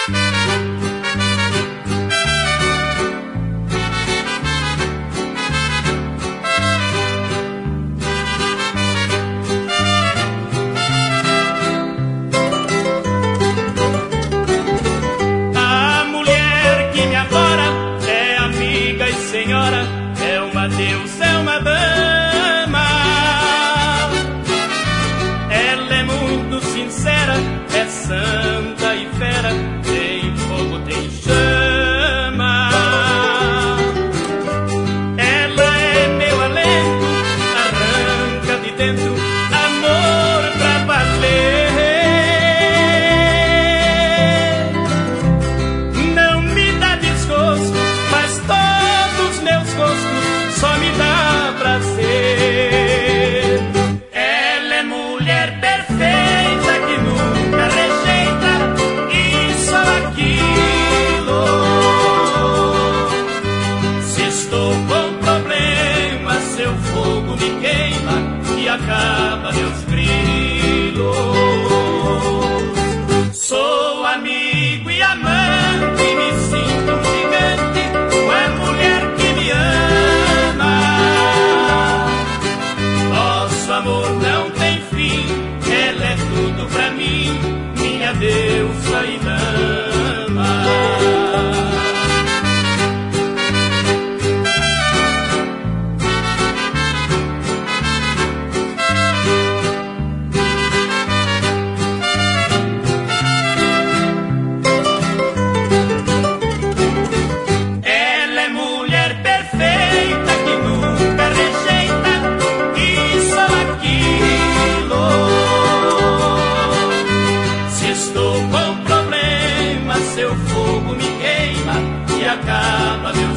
Deus é uma dama. Ela é muito sincera, é santa e fera, tem fogo, tem chama. Ela é meu alento, arranca de dentro amor pra valer. Não me dá desgosto, mas todos meus gostos só me dá prazer. Ela é mulher perfeita que nunca rejeita e só aquilo. Se estou com problema, seu fogo me queima e acaba meus grilos. Sou amigo e amante, me sinto um gigante com a mulher que me ama. Nosso amor não tem fim, ela é tudo pra mim, minha deusa e dama. Ela é mulher perfeita que nunca rejeita e só aquilo. Se estou com problema, seu fogo me queima e acaba meu